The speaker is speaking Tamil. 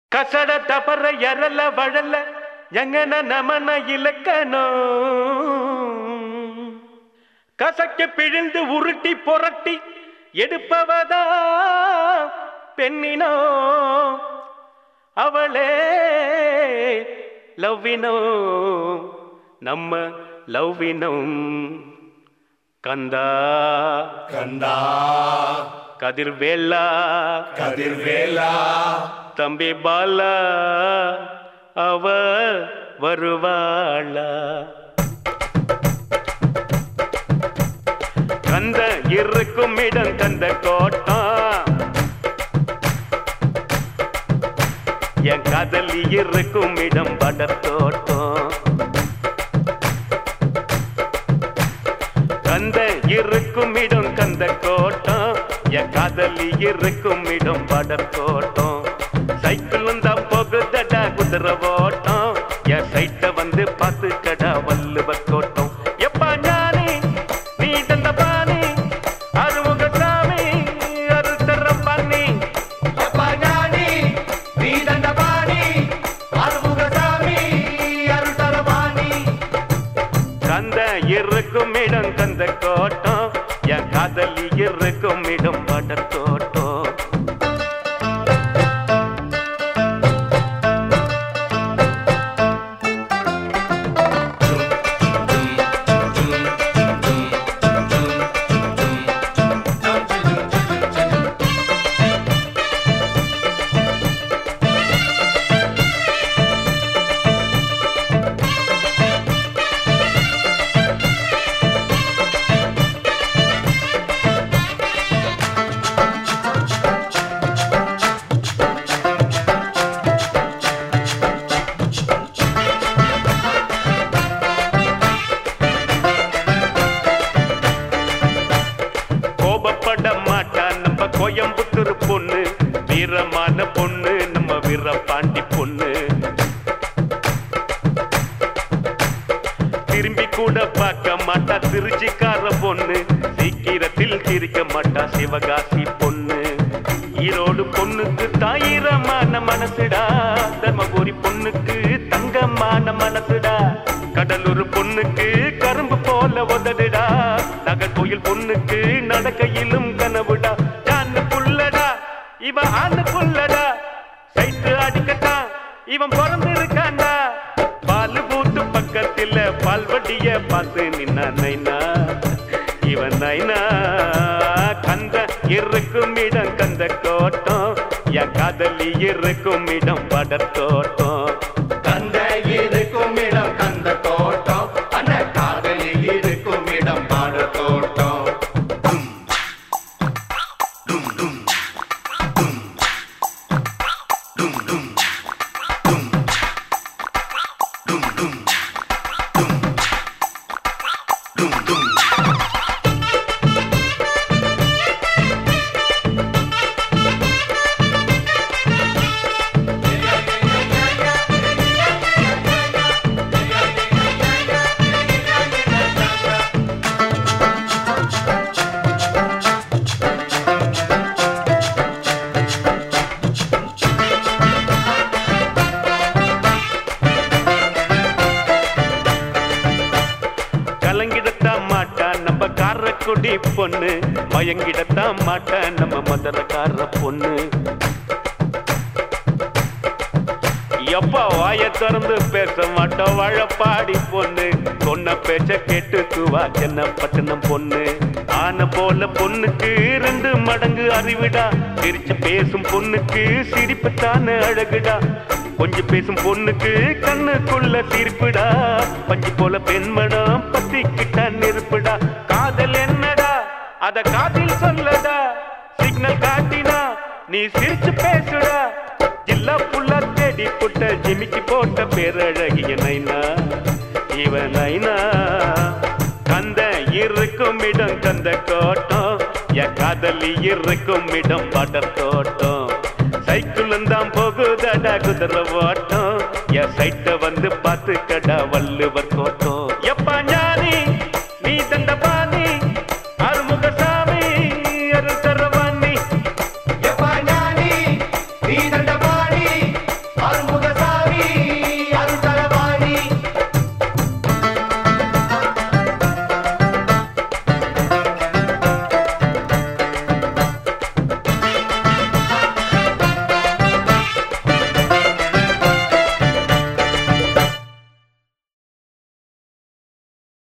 கசட தபர எரல வழல எங்கன நமன இலக்கணோ கசக்க பிழிந்து உருட்டி புரட்டி எடுப்பவதா பெண்ணினோ அவளே லவ்வினோ நம்ம லவ்வினம் கந்தா கந்தா கதிர்வேலா கதிர்வேலா தம்பி பாலா அவ வருவாளா கந்த இருக்கும் இடம் கந்த கோட்டம் என் காதலி இருக்கும் இடம் படத்தோட்டம் கந்த இருக்கும் இடம் கந்த கோட்டம் என் காதலி இருக்கும் இடம் படத்தோட்டம் சைக்கிளும் தான் போகுதடா குதிரை ஓட்டம் என் சைட்ட வந்து பார்த்து கடா வல்லுவ கோட்டம் எப்பா ஞானி நீ தந்த பாணி அருமுக சாமி அருத்தர பண்ணி எப்பா ஞானி நீ தந்த பாணி அருமுக சாமி அருத்தர பாணி கந்த இருக்கும் இடம் கந்த கோட்டம் என் காதலி இருக்கும் இடம் படத்தோட்டம் கோயம்புத்தூர் பொண்ணு வீரமான பொண்ணு நம்ம வீரபாண்டி பொண்ணு திரும்பி கூட பார்க்க மாட்டா திருச்சிக்கார பொண்ணு சீக்கிரத்தில் சிரிக்க மாட்டா சிவகாசி பொண்ணு ஈரோடு பொண்ணுக்கு தாயிரமான மனசுடா தர்மபுரி பொண்ணுக்கு தங்கமான மனசுடா கடலூர் பொண்ணுக்கு கரும்பு போல உதடுடா நகர்கோயில் பொண்ணுக்கு நடக்கையிலும் கனவுடா இவன் ஆண்டு புள்ளடா சைட்டு அடிக்கட்டான் இவன் பிறந்து இருக்காண்டா பால் பூத்து பக்கத்தில் பால்வட்டிய பார்த்து நின்னா நைனா இவன் நைனா கந்த இருக்கும் இடம் கந்த கோட்டம் என் காதலி இருக்கும் இடம் படத்தோட்டம் கந்த இருக்கும் இடம் கந்த கோட்டம் அந்த காதலி இருக்கும் இடம் பாடத்தோட்டம் காரக்குடி பொண்ணு மயங்கிடத்தான் மாட்டேன் நம்ம மதுரக்கார பொண்ணு எப்பா வாய திறந்து பேச மாட்டோம் வாழப்பாடி பொண்ணு சொன்ன பேச்ச கேட்டுக்குவா சென்ன பட்டணம் பொண்ணு ஆன போல பொண்ணுக்கு 2 மடங்கு அறிவிடா சிரிச்சு பேசும் பொண்ணுக்கு சிரிப்பு தானே அழகுடா கொஞ்சம் பேசும் பொண்ணுக்கு கண்ணுக்குள்ள சிரிப்புடா பஞ்சு போல பெண்மடம் பத்திக்கிட்ட நெருப்புடா காதல் என்னடா அத காதில் சொல்லடா சிக்னல் காட்டினா நீ சிரிச்சு பேசுடா ஜில்லா புள்ள தேடி புட்ட ஜிமிக்கி போட்ட பேரழகிய நைனா இவன் நைனா கந்த இருக்கும் இடம் கந்த கோட்டம் என் காதலி இருக்கும் இடம் படத்தோட்டம் சைக்கிளும் தான் போகுதடா குதிரை ஓட்டம் என் சைட்ட வந்து பார்த்து கடா வள்ளுவர் கோட்டம் எப்பா